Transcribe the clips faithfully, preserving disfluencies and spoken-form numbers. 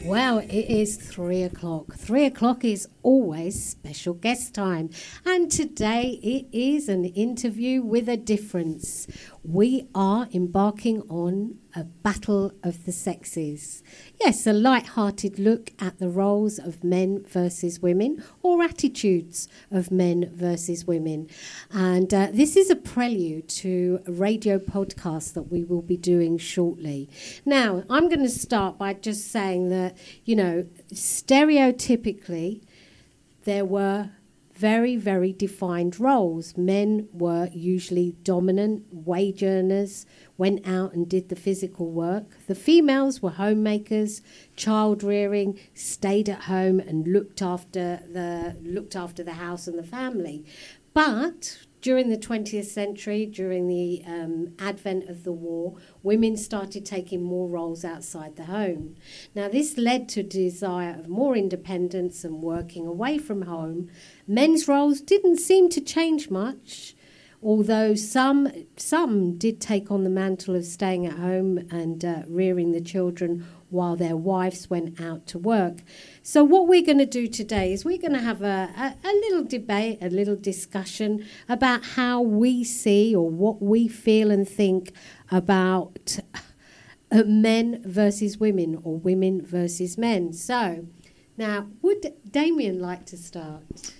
Well, it is three o'clock. Three o'clock is always special guest time. And today it is an interview with a difference. We are embarking on a battle of the sexes. Yes, a light-hearted look at the roles of men versus women, or attitudes of men versus women. And uh, this is a prelude to a radio podcast that we will be doing shortly. Now, I'm going to start by just saying that, you know, stereotypically, there were very, very defined roles. Men were usually dominant, wage earners, went out and did the physical work. The females were homemakers, child rearing, stayed at home and looked after the looked after the house and the family. But during the twentieth century, during the um, advent of the war, women started taking more roles outside the home. Now, this led to a desire of more independence and working away from home. Men's roles didn't seem to change much, although some some did take on the mantle of staying at home and uh, rearing the children while their wives went out to work. So what we're going to do today is we're going to have a, a, a little debate, a little discussion about how we see or what we feel and think about uh, men versus women or women versus men. So now, would Damien like to start?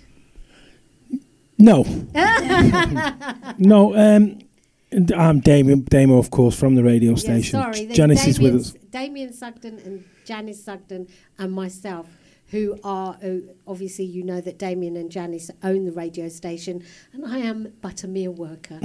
No. no, um... I'm Damien, Damo, of course, from the radio yeah, station. Sorry, Janice Damien's, is with us. Damien Sugden and Janice Sugden and myself, who are, uh, obviously you know that Damien and Janice own the radio station, and I am but a mere worker.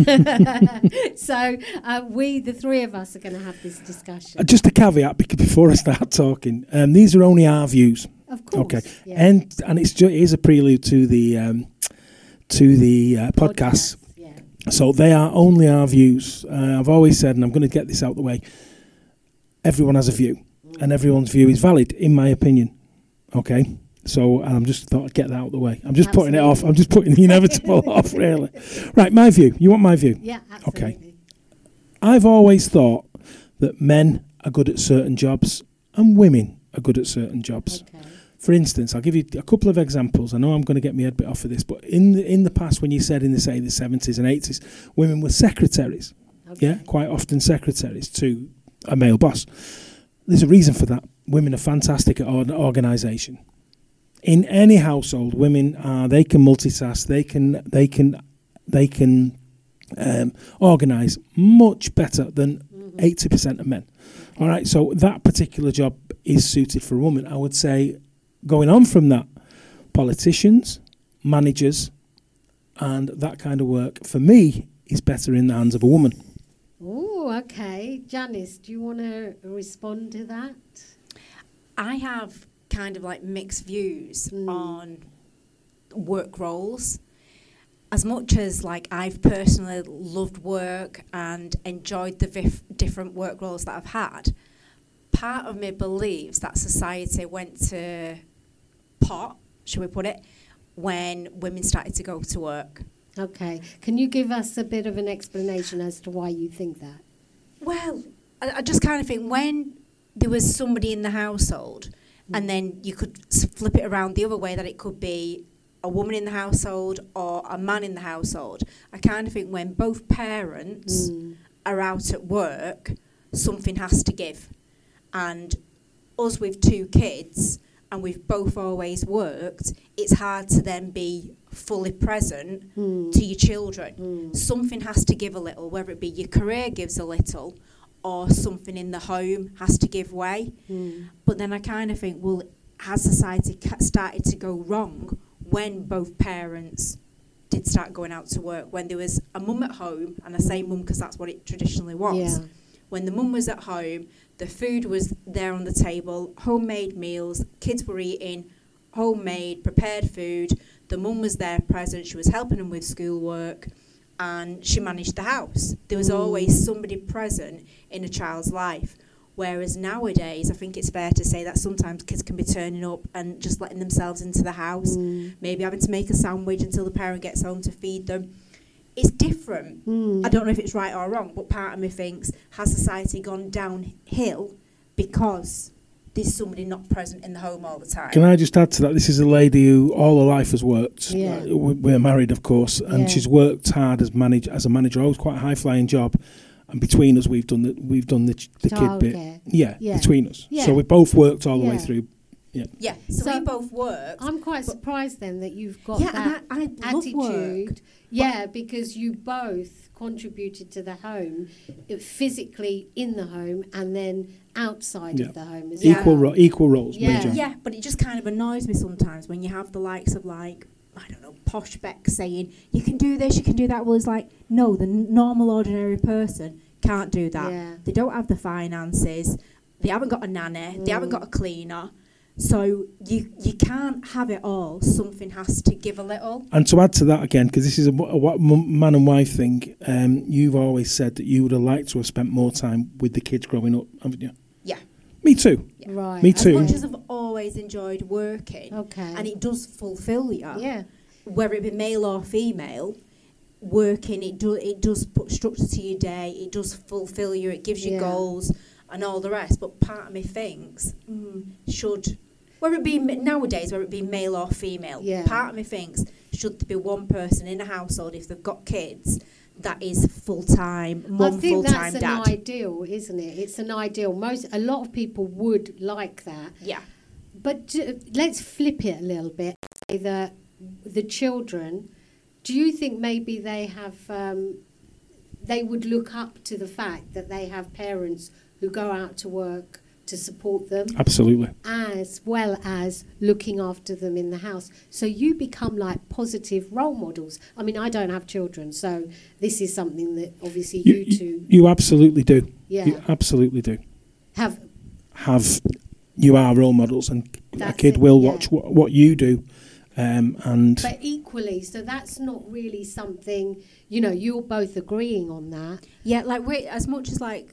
so uh, we, the three of us, are going to have this discussion. Uh, just a caveat before I start talking. Um, these are only our views. Of course. Okay, yeah. and and it's ju- it is a prelude to the um, to the uh, podcast. So they are only our views. Uh, I've always said, and I'm going to get this out the way, everyone has a view, and everyone's view is valid, in my opinion. Okay? So I'm just thought I'd get that out the way. I'm just absolutely. putting it off. I'm just putting the inevitable off, really. Right, my view. You want my view? Yeah, absolutely. Okay. I've always thought that men are good at certain jobs and women are good at certain jobs. Okay. For instance, I'll give you a couple of examples. I know I'm going to get my head bit off of this, but in the in the past, when you said in the say the seventies and eighties, women were secretaries, okay. yeah, quite often secretaries to a male boss. There's a reason for that. Women are fantastic at or- organisation. In any household, women are they can multitask, they can they can they can um, organise much better than mm-hmm. eighty percent of men. Okay. All right, so that particular job is suited for a woman. I would say. Going on from that, politicians, managers, and that kind of work, for me, is better in the hands of a woman. Oh, okay. Janice, do you want to respond to that? I have kind of like mixed views mm. on work roles. As much as like I've personally loved work and enjoyed the vif- different work roles that I've had, part of me believes that society went to pot, should we put it, when women started to go to work. Okay. Can you give us a bit of an explanation as to why you think that? Well, I, I just kind of think when there was somebody in the household, mm. and then you could flip it around the other way, that it could be a woman in the household or a man in the household. I kind of think when both parents mm. are out at work, something has to give. And us with two kids, and we've both always worked, it's hard to then be fully present mm. to your children. Mm. Something has to give a little, whether it be your career gives a little, or something in the home has to give way. Mm. But then I kind of think, well, has society started to go wrong when both parents did start going out to work? When there was a mum at home, and I say mum because that's what it traditionally was. Yeah. When the mum was at home, the food was there on the table, homemade meals, kids were eating homemade, prepared food. The mum was there present, she was helping them with schoolwork, and she managed the house. There was mm. always somebody present in a child's life. Whereas nowadays, I think it's fair to say that sometimes kids can be turning up and just letting themselves into the house, mm. maybe having to make a sandwich until the parent gets home to feed them. It's different. Mm. I don't know if it's right or wrong, but part of me thinks, has society gone downhill because there's somebody not present in the home all the time. Can I just add to that? This is a lady who all her life has worked. Yeah. Uh, we- we're married, of course, and Yeah. she's worked hard as manage as a manager. Always quite a high flying job. And between us, we've done the we've done the ch- the kid bit. Childcare. Yeah, Yeah. between us. Yeah. So we both worked all the way Yeah. through. Yeah, so, So- we both worked. I'm quite But- surprised then that you've got yeah, that and I, I love attitude. work. Yeah, because you both contributed to the home, uh, physically in the home and then outside Yeah. of the home as Equal well. ro- equal roles. Yeah. Major. Yeah, but it just kind of annoys me sometimes when you have the likes of like, I don't know, posh Beck saying, you can do this, you can do that. Well, it's like, no, the n- normal, ordinary person can't do that. Yeah. They don't have the finances. They haven't got a nanny. They haven't Mm. got a cleaner. So you you can't have it all. Something has to give a little. And to add to that again, because this is a, a, wa- m- man and wife thing, um, you've always said that you would have liked to have spent more time with the kids growing up, haven't you? Yeah. Me too. Yeah. Right. Me As too. much as I've always enjoyed working, Okay. and it does fulfil you, yeah. whether it be male or female, working, it, do, it does put structure to your day, it does fulfil you, it gives you Yeah. goals and all the rest. But part of me thinks, mm, should, whether it be m- nowadays, whether it be male or female, Yeah. part of me thinks, should there be one person in a household, if they've got kids, that is full-time, I mum, think full-time that's dad. an ideal, isn't it? It's an ideal. Most a lot of people would like that. Yeah. But uh, let's flip it a little bit. Say that the children, do you think maybe they have, um, they would look up to the fact that they have parents who go out to work to support them, Absolutely. as well as looking after them in the house? So you become like positive role models. I mean, I don't have children, so this is something that obviously you, You, two, you, you absolutely do. yeah, You absolutely do. have. Have you are role models, and a That's kid it, will yeah. watch what, what you do, um, and But equally, so that's not really something, you know, you're both agreeing on that. Yeah, like we, as much as like,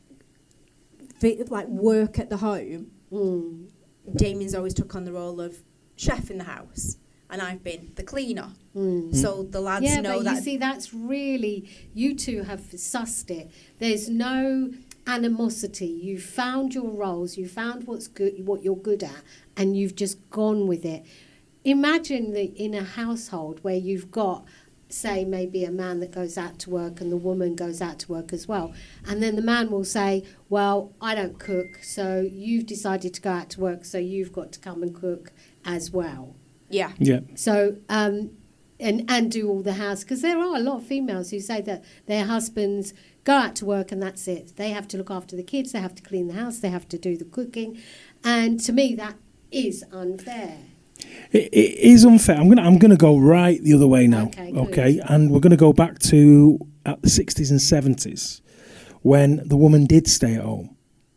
fi- like work at the home, Mm. Damien's always took on the role of chef in the house, and I've been the cleaner. Mm. So the lads Yeah, know but that. you see, that's really, you two have sussed it. There's no animosity. You found your roles, you found what's good, what you're good at, and you've just gone with it. Imagine that in a household where you've got, say, maybe a man that goes out to work and the woman goes out to work as well. And then the man will say, well, I don't cook, so you've decided to go out to work, so you've got to come and cook as well. yeah, yeah, So, um, and, and do all the house, because there are a lot of females who say that their husbands go out to work and that's it. They have to look after the kids, they have to clean the house, they have to do the cooking. And to me, that is unfair. it, it is unfair. I'm gonna I'm gonna go right the other way now. Okay, good. Okay, and we're gonna go back to at the sixties and seventies when the woman did stay at home,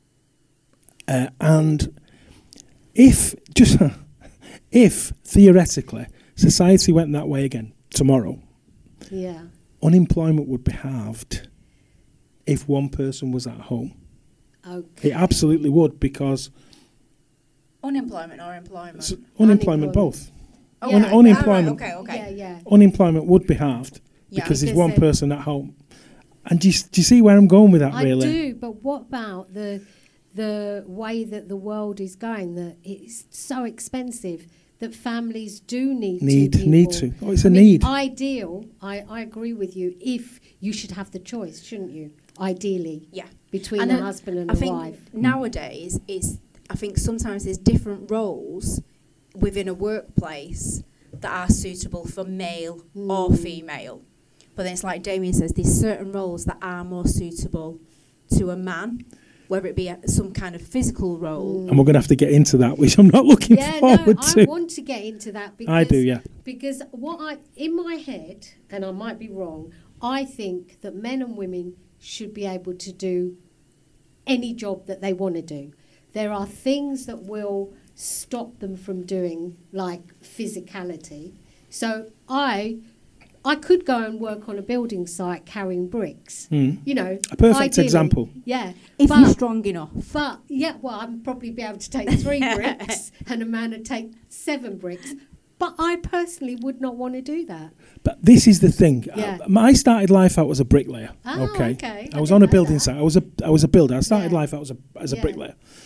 uh, and if just if theoretically society went that way again tomorrow, Yeah. unemployment would be halved if one person was at home. Okay. It absolutely would, because unemployment or employment. s- unemployment Unemployment. both. Oh, Yeah. right. unemployment. Ah, right, okay, okay. Yeah, yeah. Unemployment would be halved Yeah. because there's Because one then- person at home. And do you, s- do you see where I'm going with that, I really? do, but what about the the way that the world is going? That it's so expensive that families do need Need, two need people. to. Oh, it's I a mean, need. Ideal. I, I agree with you. If you should have the choice, shouldn't you? Ideally, Yeah. between And a I- husband and I a think wife. nowadays is I think sometimes there's different roles within a workplace that are suitable for male or Mm. female. But then it's like Damien says, there's certain roles that are more suitable to a man, whether it be a, some kind of physical role. And we're going to have to get into that, which I'm not looking Yeah, no, forward I to. want to get into that because I do, yeah. Because what I in my head, and I might be wrong, I think that men and women should be able to do any job that they want to do. There are things that will stop them from doing, like physicality. So I I could go and work on a building site carrying bricks. Mm. You know, A perfect ideally. example. Yeah. If but, you're strong enough. but yeah, well, I'd probably be able to take three bricks, and a man would take seven bricks. But I personally would not want to do that. But this is the thing. Yeah. Uh, I started life out as a bricklayer. Oh, okay. okay. I I was didn't on a know building that. site. I was a I was a builder. I started Yeah. life out as a as a Yeah. bricklayer.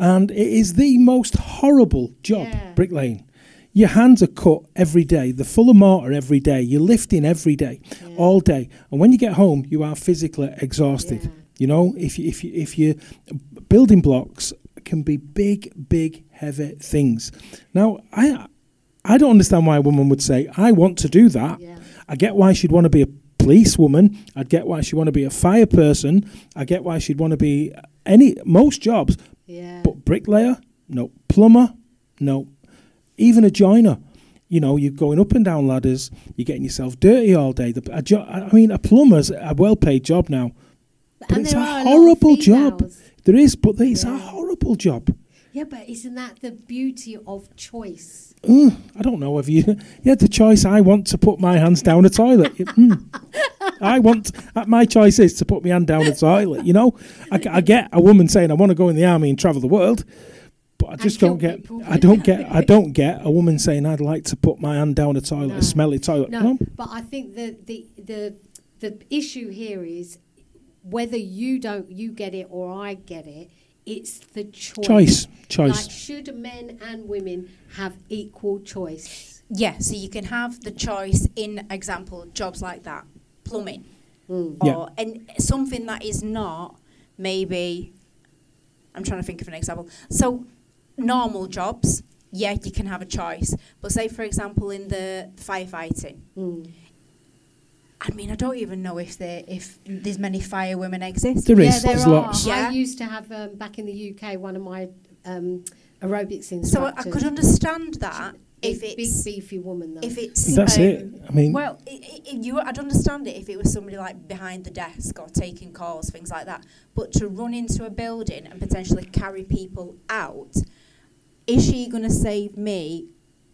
And it is the most horrible job, Yeah. bricklaying. Your hands are cut every day. They're full of mortar every day. You're lifting every day, Yeah. all day. And when you get home, you are physically exhausted. Yeah. You know, if you, if you, if you building blocks can be big, big, heavy things. Now, I I don't understand why a woman would say, I want to do that. Yeah. I get why she'd want to be a policewoman. I'd get why she'd want to be a fire person. I get why she'd want to be any most jobs. Yeah. But bricklayer, no. Plumber, no. Even a joiner. You know, you're going up and down ladders. You're getting yourself dirty all day. The, a jo- I mean, a plumber's a well-paid job now. But And it's there a are a lot of horrible job. females. There is, but it's Yeah. a horrible job. Yeah, but isn't that the beauty of choice? Mm, I don't know if you you had the choice. I want to put my hands down a toilet. Mm. I want uh, my choice is to put my hand down a toilet. You know, I, g- I get a woman saying I want to go in the army and travel the world, but I And just kill don't get. people. I don't get. I don't get a woman saying I'd like to put my hand down a toilet, No. a smelly toilet. No, No. but I think the, the the the issue here is whether you don't you get it or I get it. It's the choice. Choice, Like, choice. should men and women have equal choice? Yeah, so you can have the choice in example jobs like that, plumbing, Mm. or Yeah. and something that is not maybe. I'm trying to think of an example. So normal jobs, yeah, you can have a choice. But say for example in the firefighting, Mm. I mean I don't even know if there if there's many fire women exist. There Yeah, is. there There's are. lots. Yeah. I used to have um, back in the U K one of my um, aerobics So instructors. I could understand that if big, it's big beefy woman though. if it's That's um, it. I mean, Well, i i you, I'd understand it if it was somebody like behind the desk or taking calls, things like that. But to run into a building and potentially carry people out, is she going to save me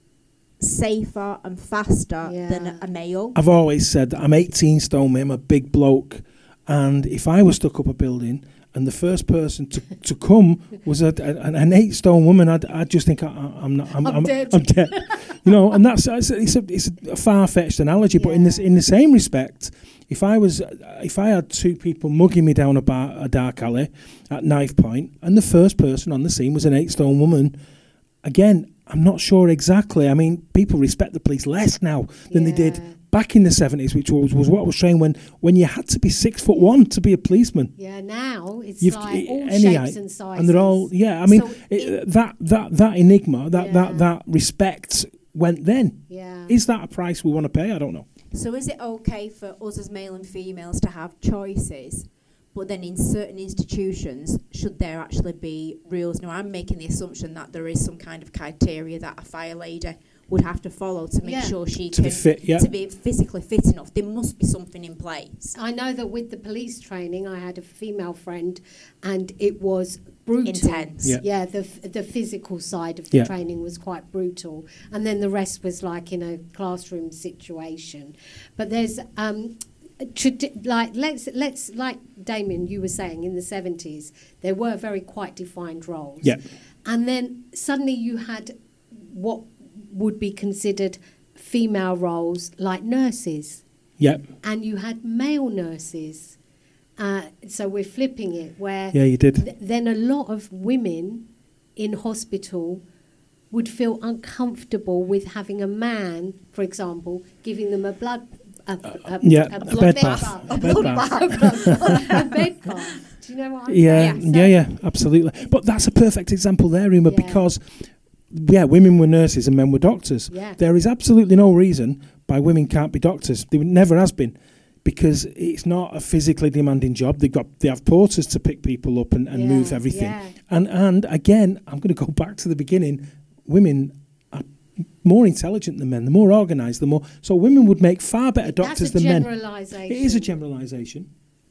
safer and faster Yeah. than a, a male? I've always said that I'm eighteen stone, mate, I'm a big bloke, and if I was stuck up a building and the first person to, to come was a, a, an eight stone woman, I'd, I'd just think I, I- I'm not. I'm, I'm dead. I'm dead. You know, and that's it's a, it's a, it's a far fetched analogy, but in this Yeah. in the same respect, if I was if I had two people mugging me down a bar a dark alley at knife point, and the first person on the scene was an eight stone woman, again, I'm not sure exactly. I mean, people respect the police less now than they did Yeah. back in the seventies, which was, was what I was saying when, when you had to be six foot one to be a policeman. Yeah, now it's You've- like all any shapes height, and sizes. And they're all, yeah, I mean, So it, it- that, that, that enigma, that, Yeah. that, that respect went then. Yeah. Is that a price we want to pay? I don't know. So is it okay for us as male and females to have choices, but then in certain institutions, should there actually be rules? Now, I'm making the assumption that there is some kind of criteria that a fire lady would have to follow to make Yeah. sure she To can be fit, yeah. to be physically fit enough. There must be something in place. I know that with the police training, I had a female friend, and it was brutal. Intense. Yeah. Yeah, the f- the physical side of the Yeah. training was quite brutal, and then the rest was like in a classroom situation. But there's um, tradi- like let's let's like Damien, you were saying in the seventies, there were very quite defined roles. Yeah. And then suddenly you had what would be considered female roles like nurses, Yeah. and you had male nurses. Uh, so we're flipping it where Yeah, you did. th- then a lot of women in hospital would feel uncomfortable with having a man, for example, giving them a blood a, a, yeah, a a blood bed bath. bath. A A bed blood bath. bath. A bed bath. Do you know what I'm Yeah, saying? yeah, yeah, absolutely. But that's a perfect example there, Uma, Yeah. because, yeah, women were nurses and men were doctors. Yeah. There is absolutely no reason why women can't be doctors. There never has been, because it's not a physically demanding job. They've got they have porters to pick people up and, and Yeah, move everything. yeah. And and again, I'm going to go back to the beginning. Women are more intelligent than men. They're more organised. They're more so women would make far better doctors That's a than men. generalisation. It is a generalisation.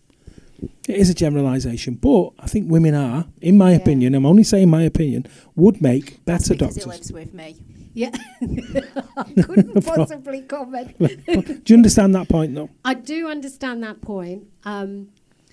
It is a generalisation, but I think women are, in my Yeah. opinion, I'm only saying my opinion, would make That's better because doctors. he lives with me. Yeah. I couldn't possibly comment. Do you understand that point, though? I do understand that point. Um,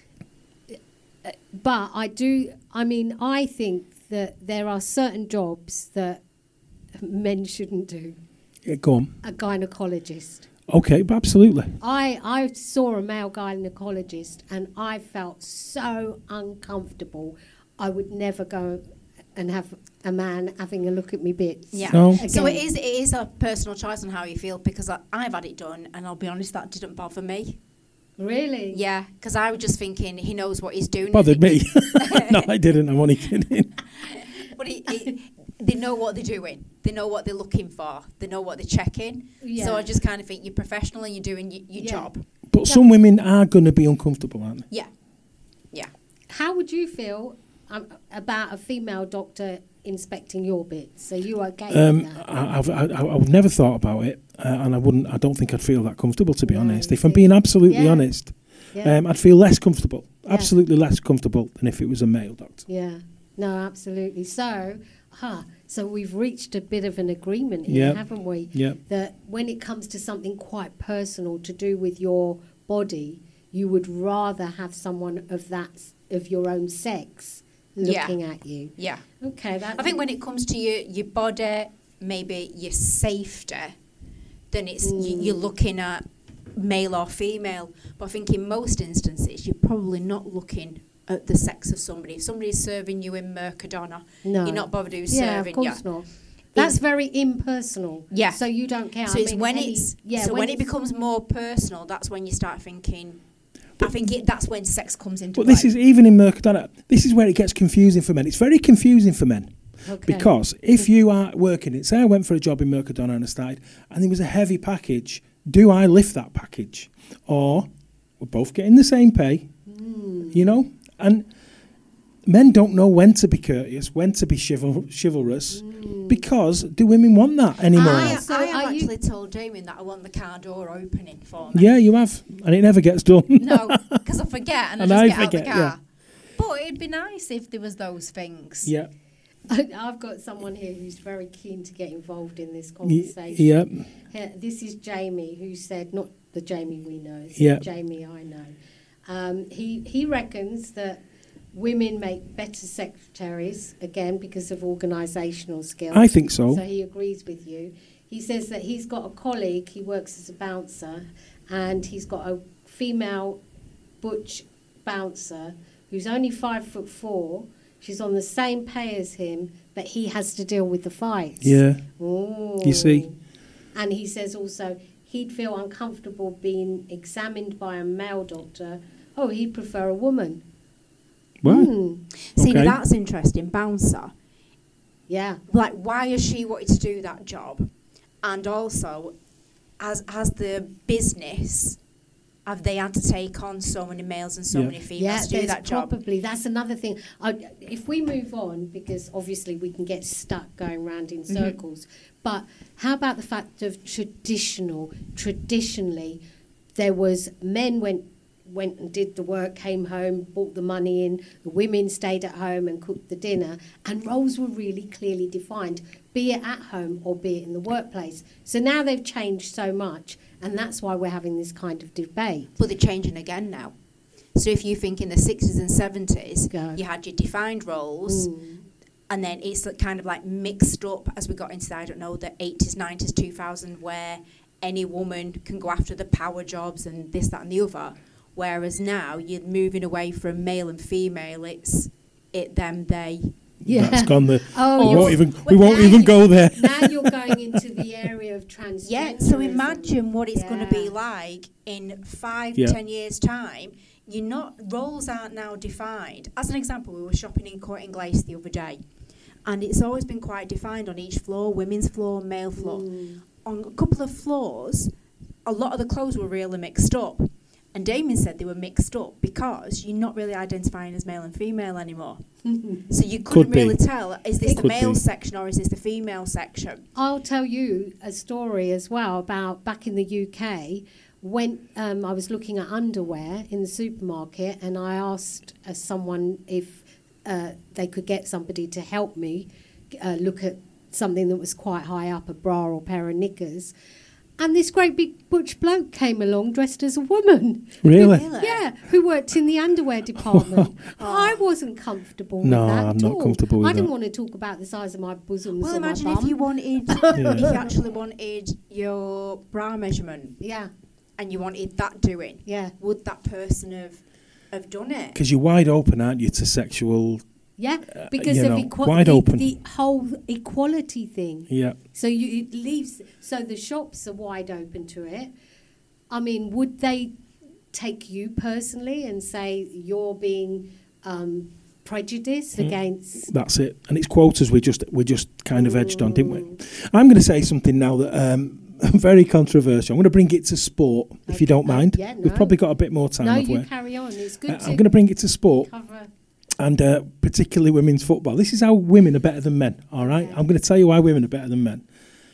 uh, but I do, I mean, I think that there are certain jobs that men shouldn't do. Yeah, go on. A gynecologist. Okay, but absolutely. I, I saw a male gynecologist and I felt so uncomfortable. I would never go and have a man having a look at me bits. Yeah. No. So it Again. is it is a personal choice on how you feel, because I, I've had it done, and I'll be honest, that didn't bother me. Really? Yeah, because I was just thinking he knows what he's doing. Bothered me. No, I didn't. I'm only kidding. But he, he, they know what they're doing. They know what they're looking for. They know what they're checking. Yeah. So I just kind of think you're professional and you're doing y- your Yeah. job. But some women are going to be uncomfortable, aren't they? Yeah. Yeah. How would you feel um, about a female doctor inspecting your bits? So you are okay Um, with that? I, I've, I, I've never thought about it, uh, and I wouldn't. I don't think I'd feel that comfortable, to be No, honest. you If I'm see. being absolutely Yeah. honest, Yeah. um, I'd feel less comfortable, Yeah. absolutely less comfortable than if it was a male doctor. Yeah, no, absolutely. So, huh, so we've reached a bit of an agreement here, Yeah. haven't we? Yeah. That when it comes to something quite personal to do with your body, you would rather have someone of that s- of your own sex Yeah. looking at you. Yeah. Okay, that. I think when it comes to your, your body, maybe your safety, then it's you, you're looking at male or female. But I think in most instances, you're probably not looking at the sex of somebody. If somebody's serving you in Mercadona, No. you're not bothered who's yeah, serving of you. course not. That's very impersonal. Yeah. So you don't care. So I it's mean, when any- it's yeah, so when, it it's- becomes more personal, that's when you start thinking. I think it, that's when sex comes into But play. this is even in Mercadona. This is where it gets confusing for men. It's very confusing for men. Okay. Because if you are working it, say I went for a job in Mercadona and I started, and there was a heavy package, do I lift that package? Or we're both getting the same pay, Mm. you know? And men don't know when to be courteous, when to be chival- chivalrous, Mm. because do women want that anymore? I, So I have are you- actually told Damien that I want the car door opening for me. Yeah, you have. And it never gets done. No, because I forget and, And I I just get forget, out the car. yeah. But it'd be nice if there was those things. Yeah. I've got someone here who's very keen to get involved in this Y- conversation. Yeah. Here, this is Jamie, who said, not the Jamie we know, it's Yeah. the Jamie I know. Um, he, he reckons that women make better secretaries, again, because of organisational skills. I think so. So he agrees with you. He says that he's got a colleague, he works as a bouncer, and he's got a female butch bouncer who's only five foot four. She's on the same pay as him, but he has to deal with the fights. Yeah. Ooh. You see? And he says also he'd feel uncomfortable being examined by a male doctor. Oh, he'd prefer a woman. Well, Hmm. See, Okay. now that's interesting. Bouncer. Yeah. Like, why has she wanted to do that job? And also, as as the business, have they had to take on so many males and so Yeah. many females Yeah, to do there's that job? probably that's another thing. I, if we move on, because obviously we can get stuck going round in Mm-hmm. circles. But how about the fact of traditional? Traditionally, there was men went went and did the work, came home, brought the money in. The women stayed at home and cooked the dinner, and roles were really clearly defined, be it at home or be it in the workplace. So now they've changed so much, and that's why we're having this kind of debate. But they're changing again now. So if you think in the sixties and seventies, Go. you had your defined roles, Mm. and then it's like kind of like mixed up as we got into, I don't know, the eighties, nineties, two thousand, where any woman can go after the power jobs and this, that, and the other. Whereas now you're moving away from male and female. It's it, them, they. Yeah. that's gone the. Oh, we you're- won't even. well, We won't now even you- go there. Now you're going into the area of transgender. Yeah, so imagine what it's going to be Yeah. like in five, Yeah. ten years' time. You're not, roles aren't now defined. As an example, we were shopping in Court and Glace the other day, and it's always been quite defined on each floor, women's floor, male floor. Mm. On a couple of floors, a lot of the clothes were really mixed up. And Damien said they were mixed up because you're not really identifying as male and female anymore. So you couldn't Could be. really tell, is this the Could male be. section or is this the female section? I'll tell you a story as well about back in the U K when um, I was looking at underwear in the supermarket, and I asked uh, someone if uh, they could get somebody to help me uh, look at something that was quite high up, a bra or pair of knickers. And this great big butch bloke came along dressed as a woman. Really? Really? Yeah, who worked in the underwear department. I wasn't comfortable No, with that I'm at not all. comfortable with I didn't that. want to talk about the size of my bosoms Well, or imagine my if bum. you wanted, if you actually wanted your bra measurement Yeah, and you wanted that doing, yeah. would that person have have done it? Because you're wide open, aren't you, to sexual Yeah, because you of know, equa- wide the, open. the whole equality thing. Yeah. So you it leaves. So the shops are wide open to it. I mean, would they take you personally and say you're being um, prejudiced Mm. against? That's it. And it's quotas we just we just kind of edged on, didn't we? I'm going to say something now that um, very controversial. I'm going to bring it to sport, if you don't Okay. mind. Yeah, We've no. probably got a bit more time, No, have you we? carry on. It's good Uh, to I'm going to bring it to sport. cover. And uh, particularly women's football. This is how women are better than men, all right? Okay. I'm going to tell you why women are better than men.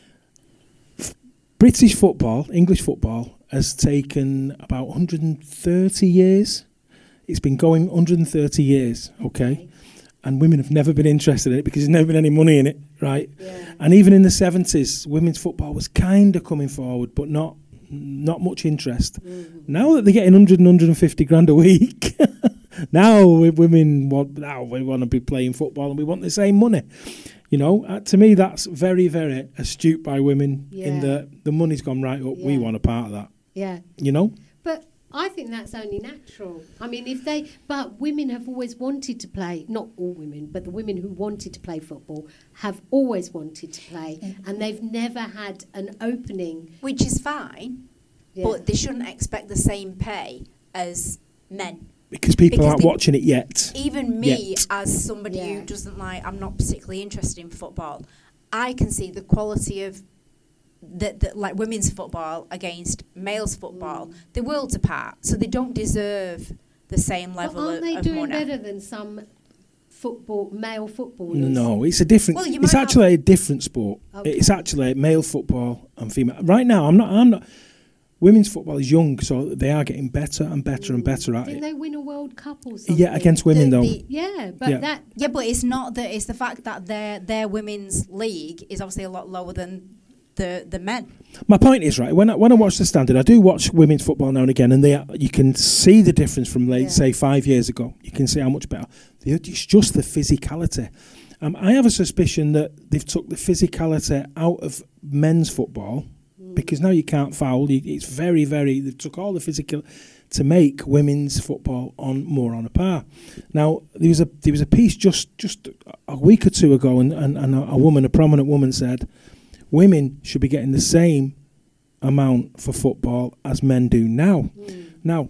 F- British football, English football, has taken about one hundred thirty years. It's been going one hundred thirty years, okay? And women have never been interested in it because there's never been any money in it, right? Yeah. And even in the seventies, women's football was kind of coming forward, but not not much interest. Mhm. Now that they're getting one hundred and one hundred fifty grand a week, now we, women want now we want to be playing football and we want the same money. You know, uh, to me that's very, very astute by women. In Yeah. the the money's gone right up. We Yeah. want a part of that. Yeah. You know, But I think that's only natural. I mean, if they, but women have always wanted to play, not all women, but the women who wanted to play football have always wanted to play, and they've never had an opening. Which is fine, Yeah. but they shouldn't expect the same pay as men. because people Because aren't they- watching it yet. Even me, Yet. as somebody Yeah. who doesn't like, I'm not particularly interested in football, I can see the quality of the, the like women's football against males football. Mm. They're worlds apart, so they don't deserve the same But level aren't of, they of doing money. better than some football male footballers? No, it's a different. Well, you it's might actually a different sport. Okay. It's actually male football and female. Right now, I'm not. I'm not. Women's football is young, so they are getting better and better and better at Didn't it. they win a World Cup or something? Yeah, against women The- though. the- Yeah, but Yeah. that Yeah, but it's not that. It's the fact that their their women's league is obviously a lot lower than the the men. My point is, right, when I, when I watch the Standard, I do watch women's football now and again, and they are, you can see the difference from, like, Yeah. say, five years ago. You can see how much better. The- It's just the physicality. Um, I have a suspicion that they've took the physicality out of men's football because now you can't foul. You, it's very, very... They took all the physical to make women's football on more on a par. Now, there was a there was a piece just, just a week or two ago, and, and, and a, a woman, a prominent woman said, women should be getting the same amount for football as men do now. Now,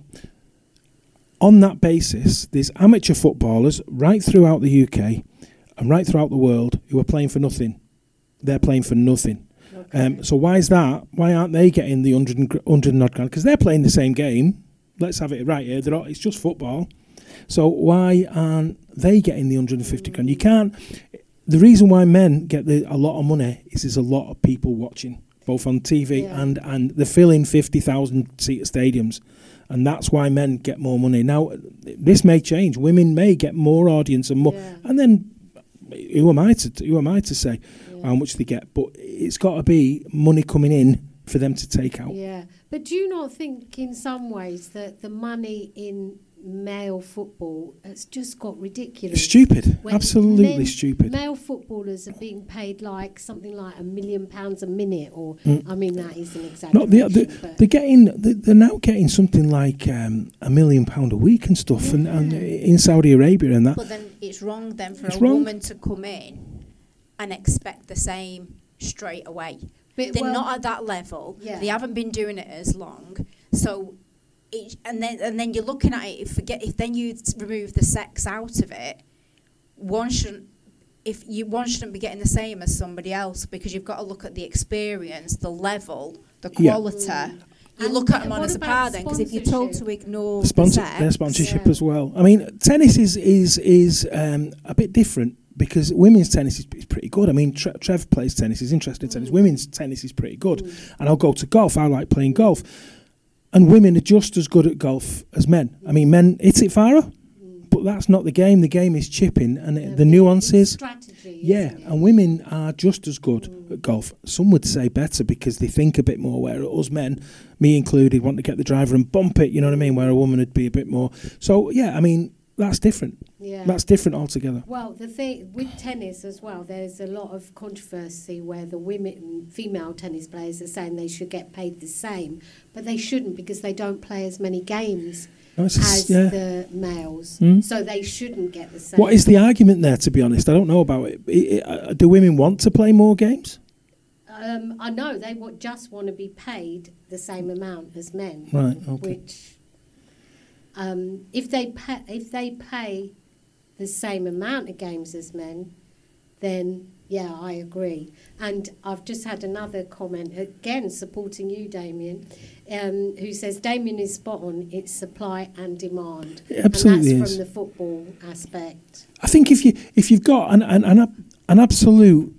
on that basis, there's amateur footballers right throughout the U K and right throughout the world who are playing for nothing. They're playing for nothing. Um, so why is that? Why aren't they getting the one hundred and, gr- one hundred and odd grand? Because they're playing the same game. Let's have it right here. They're all, it's just football. So why aren't they getting the one hundred and fifty grand? You can't... The reason why men get the, a lot of money is there's a lot of people watching, both on T V Yeah. and, and they're filling fifty thousand seat stadiums. And that's why men get more money. Now, this may change. Women may get more audience and more. Yeah. And then, who am I to who am I to say Yeah. how much they get? But it's got to be money coming in for them to take out. Yeah, but do you not think in some ways that the money in male football has just got ridiculous? Stupid. When Absolutely men- stupid. Male footballers are being paid like something like a million pounds a minute, or Mm. I mean that is an No, exaggeration. they, they, but they're getting. They, they're now getting something like um, a million pound a week and stuff, and, and in Saudi Arabia and that. But then it's wrong then for It's a wrong. woman to come in and expect the same straight away. But, They're well, not at that level. Yeah. They haven't been doing it as long. So, it, and then and then you're looking at it. If forget if then you s- remove the sex out of it, one shouldn't. If you one shouldn't be getting the same as somebody else because you've got to look at the experience, the level, the Yeah. quality. You And look at them what on as a about par then, because if you're told to sponsorship? ignore The sponsor, the sex, their sponsorship Yeah. as well. I mean, tennis is is is um, a bit different because women's tennis is, is pretty good. I mean, Tre- Trev plays tennis; he's interested in tennis. Women's tennis is pretty good, and I'll go to golf. I like playing golf, and women are just as good at golf as men. I mean, men hit it farther, but that's not the game. The game is chipping and it, the nuances. strategy. Yeah, isn't it? and women are just as good at golf. Some would say better because they think a bit more, where us men, me included, want to get the driver and bump it, you know what I mean, where a woman would be a bit more. So, yeah, I mean, that's different. Yeah. That's different altogether. Well, the thing with tennis as well, there's a lot of controversy where the women, female tennis players are saying they should get paid the same, but they shouldn't because they don't play as many games. No, it's a s- as yeah. the males, Mm. so they shouldn't get the same. What is the argument there, to be honest? I don't know about it. I I uh, do women want to play more games? Um, I know they w- just want to be paid the same amount as men. Right, okay. Which, um, if they pay, if they pay the same amount of games as men, then yeah, I agree. And I've just had another comment again supporting you, Damien, um, who says Damien is spot on. It's supply and demand, It absolutely and that's is. from the football aspect. I think if you if you've got an an an, ab- an absolute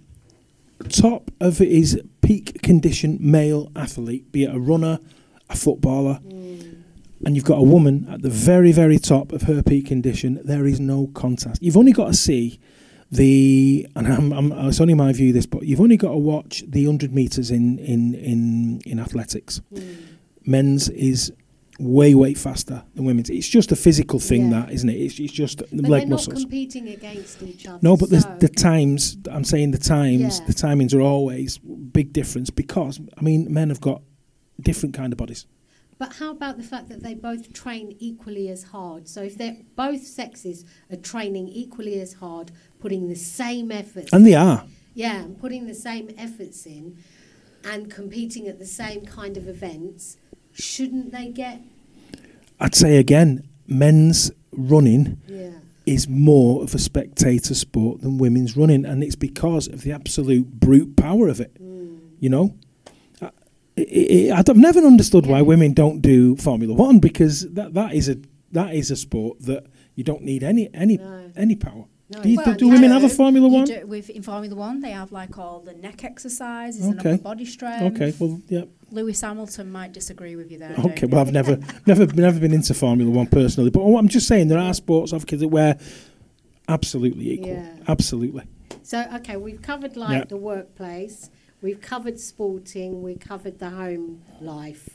top of his peak condition male athlete, be it a runner, a footballer, Mm. and you've got a woman at the very very top of her peak condition, there is no contest. You've only got to see the, and I'm, I'm, it's only my view this, but you've only got to watch the one hundred metres in, in, in, in athletics. Mm. Men's is way, way faster than women's. It's just a physical thing, Yeah. that, isn't it? It's, it's just But leg they're not muscles. competing against each other. No, but the, so the times, I'm saying the times, Yeah. the timings are always big difference because, I mean, men have got different kind of bodies. But how about the fact that they both train equally as hard? So if they're both sexes are training equally as hard, putting the same efforts, And they are. yeah, and putting the same efforts in, and competing at the same kind of events, shouldn't they get? I'd say again, men's running Yeah, is more of a spectator sport than women's running, and it's because of the absolute brute power of it. mm. You know, I, I, I've never understood why Yeah. women don't do Formula One, because that that is a that is a sport that you don't need any any No. any power. No, Do, you, well, do, do you women do. have a Formula You One? do, with in Formula One, they have like all the neck exercises and Okay. upper body strength. Okay, well, yeah. Lewis Hamilton might disagree with you there. Okay, Jamie. well, I've never, never, never been into Formula One personally, but I'm just saying there are sports obviously where absolutely equal, Yeah. absolutely. So okay, we've covered like Yeah. the workplace, we've covered sporting, we covered the home life.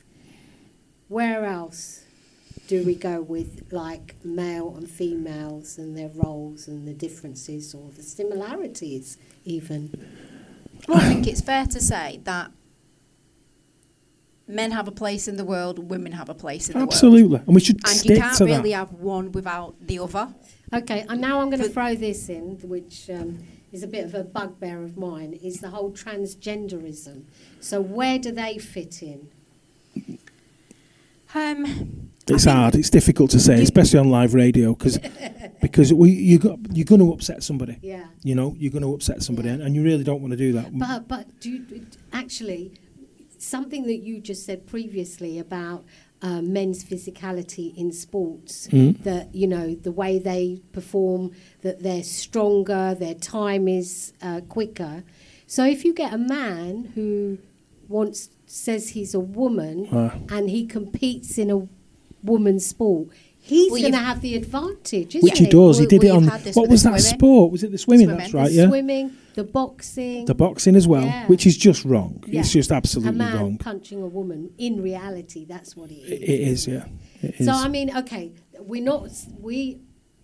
Where else do we go with like male and females and their roles and the differences or the similarities even? Well, I think it's fair to say that men have a place in the world, women have a place in the world. Absolutely, and we should And stick you can't to really that. have one without the other. Okay, and now I'm going to But- throw this in, which um, is a bit of a bugbear of mine, is the whole transgenderism. So where do they fit in? Um, It's I think hard. It's difficult to say, you- especially on live radio, because because we you got you're going to upset somebody. Yeah. You know, you're going to upset somebody, Yeah. and, and you really don't want to do that. But but do you, actually, something that you just said previously about uh, men's physicality in sports, Mm. that you know the way they perform, that they're stronger, their time is uh, quicker. So if you get a man who wants says he's a woman Ah. and he competes in a woman's sport, he's Well, going to you've- have the advantage, isn't Which he he? does. He Well, did well, it on. you've had this What with was the that swimming. sport? Was it the swimming? Swimming. That's The right. Yeah. swimming, the boxing. The boxing as well, Yeah. which is just wrong. Yeah. It's just a absolutely man wrong. punching a woman. In reality, that's what it is. It, it is. Yeah. It is. So I mean, okay, we're not. We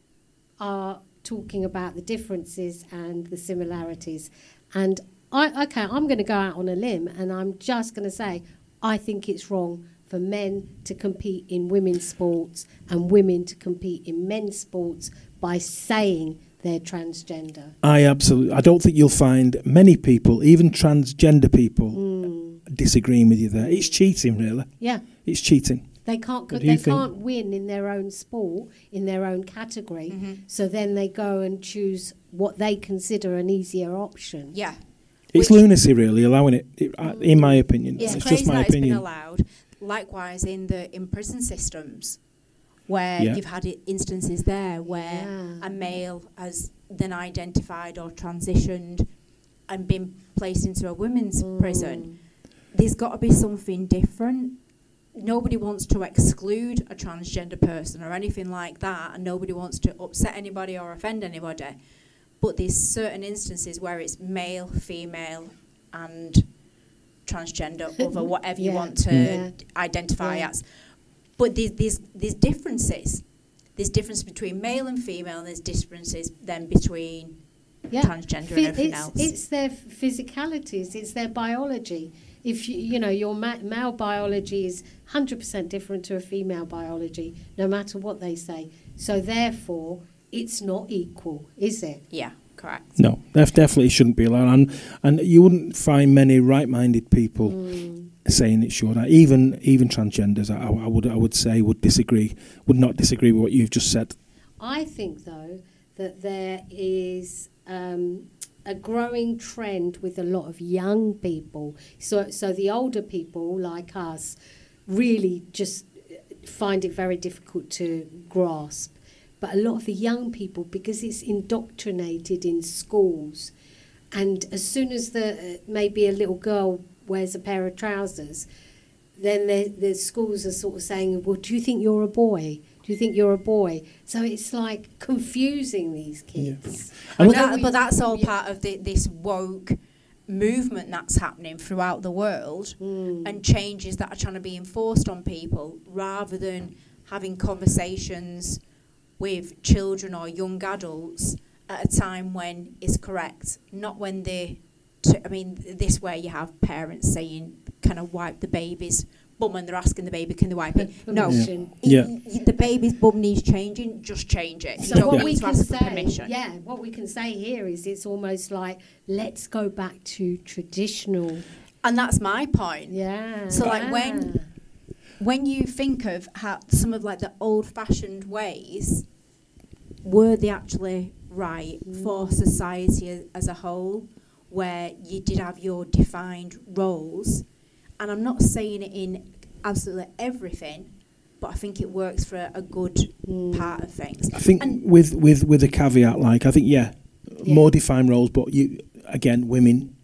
are talking about the differences and the similarities, and I okay, I'm going to go out on a limb, and I'm just going to say I think it's wrong for men to compete in women's sports and women to compete in men's sports by saying they're transgender. I absolutely. I don't think you'll find many people, even transgender people, Mm. disagreeing with you there. It's cheating, really. Yeah. It's cheating. They can't. What do They you think? can't win in their own sport, in their own category. Mm-hmm. So then they go and choose what they consider an easier option. Yeah. It's Which- lunacy, really, allowing it. it uh, in my opinion, It's it's crazy just my that it's opinion. been allowed. Likewise, in the in prison systems, where Yeah. you've had i- instances there where Yeah. a male has then identified or transitioned and been placed into a women's Mm. prison. There's got to be something different. Nobody wants to exclude a transgender person or anything like that, and nobody wants to upset anybody or offend anybody. But there's certain instances where it's male, female, and transgender, other, whatever you Yeah. want to Yeah. identify Yeah. as. But there's, there's, there's differences. There's difference between male and female, and there's differences then between Yeah. transgender Phy- and everything it's, else. it's their physicalities, it's their biology. If you, you know, your ma- male biology is one hundred percent different to a female biology, no matter what they say. So therefore, it's not equal, is it? Yeah, correct. No, that definitely shouldn't be allowed. And, and you wouldn't find many right-minded people Mm. saying it should. Even even transgenders, I, I would I would say, would disagree, would not disagree with what you've just said. I think, though, that there is um, a growing trend with a lot of young people. So, so the older people, like us, really just find it very difficult to grasp. But a lot of the young people, because it's indoctrinated in schools, and as soon as the uh, maybe a little girl wears a pair of trousers, then the, the schools are sort of saying, well, do you think you're a boy? Do you think you're a boy? So it's like confusing these kids. Yeah. But, I know that, we- but that's all yeah. part of the, this woke movement that's happening throughout the world, Mm. and changes that are trying to be enforced on people, rather than having conversations with children or young adults at a time when it's correct, not when they. T- I mean, this where you have parents saying, "Can I wipe the baby's bum?" and they're asking the baby, "Can they wipe it?" No, Permission. Yeah. Y- y- the baby's bum needs changing. Just change it. So you don't what need we to can ask for say, permission. yeah, what we can say here is it's almost like let's go back to traditional. And that's my point. Yeah. So, like, yeah. when- When you think of how some of like the old-fashioned ways, were they actually right for society as, as a whole, where you did have your defined roles? And I'm not saying it in absolutely everything, but I think it works for a, a good Mm. part of things. I think And- with, with, with a caveat, like, I think, yeah, Yeah. more defined roles, but you again, women,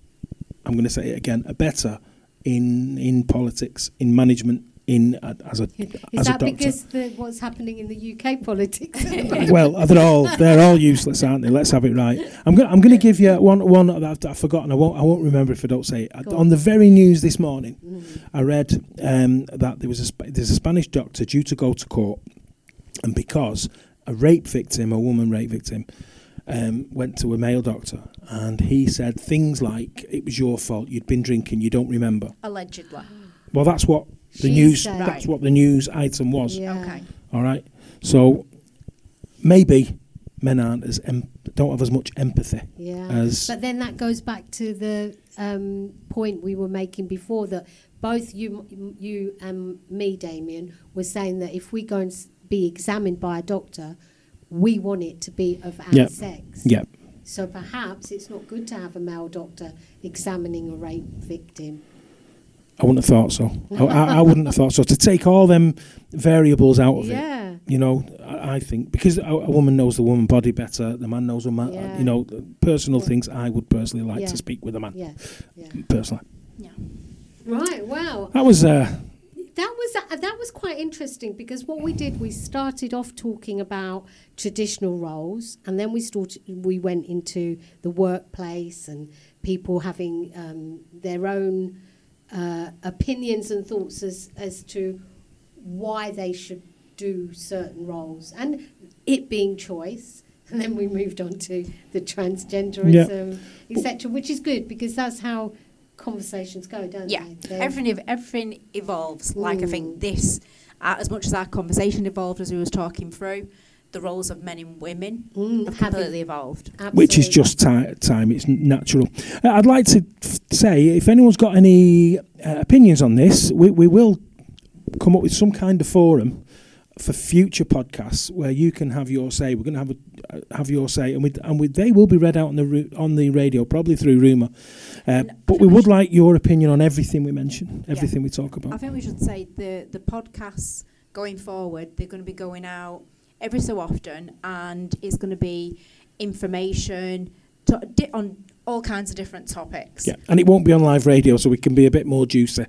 I'm going to say it again, are better in in politics, in management, in uh, as a Is as a that doctor. because the, what's happening in the U K politics? Well, they're all they're all useless, aren't they? Let's have it right. I'm going I'm going to give you one one that I've, that I've forgotten. I won't I won't remember if I don't say it. Go On on. the very news this morning, Mm. I read um, that there was a Sp- there's a Spanish doctor due to go to court, and because a rape victim, a woman rape victim, um, went to a male doctor, and he said things like, "It was your fault. You'd been drinking. You don't remember." Allegedly. Well, that's what the She news. said. That's Right. what the news item was. Yeah. Okay. All right. So maybe men aren't as em- don't have as much empathy Yeah. as But then that goes back to the um, point we were making before, that both you, you and me, Damien, were saying that if we go and s- be examined by a doctor, we want it to be of our Yep. sex. yeah. So perhaps it's not good to have a male doctor examining a rape victim. I wouldn't have thought so. I, I, I wouldn't have thought so. To take all them variables out of it, Yeah. you know, I, I think because a, a woman knows the woman body better, the man knows a man. Yeah. You know, personal Yeah. things. I would personally like Yeah. to speak with a man. Yeah. Yeah. Personally, Yeah. Right. Wow. that was uh, That was uh, that was quite interesting, because what we did, we started off talking about traditional roles, and then we started we went into the workplace and people having um, their own uh, opinions and thoughts as as to why they should do certain roles, and it being choice. And then we moved on to the transgenderism, et cetera, which is good, because that's how conversations go, don't Yeah, they? They're- everything ev- everything evolves. Like I Mm. think this, uh, as much as our conversation evolved as we was talking through, the roles of men and women Mm, have having- completely evolved. which is Absolutely. just ti- time. It's n- natural. Uh, I'd like to f- say, if anyone's got any uh, opinions on this, we, we will come up with some kind of forum for future podcasts where you can have your say. We're going to have a, uh, have your say, and we and we, they will be read out on the ru- on the radio, probably through rumour. Uh, And but I we think would we like your opinion on everything we mention, Yeah. everything we talk I about. think we should say the the podcasts going forward, they're going to be going out every so often, and it's going to be information to, di- on all kinds of different topics. Yeah, and it won't be on live radio, so we can be a bit more juicy.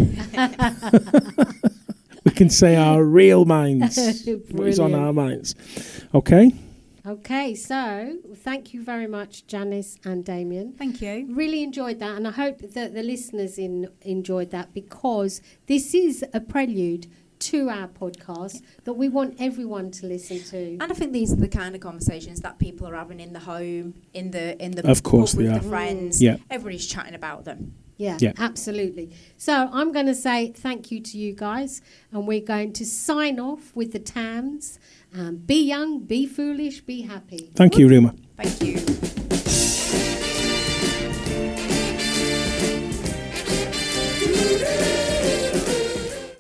We can say our real minds, what is on Brilliant. our minds. Okay. Okay, so thank you very much, Janice and Damien. Thank you. Really enjoyed that, and I hope that the listeners in, enjoyed that, because this is a prelude to our podcast that we want everyone to listen to. And I think these are the kind of conversations that people are having in the home, in the in the Of course pub with they the are. friends. Yeah. Everybody's chatting about them. Yeah, Yeah. absolutely. So I'm going to say thank you to you guys, and we're going to sign off with the Tams. Um, be young, be foolish, be happy. Thank you, Ruma. Thank you.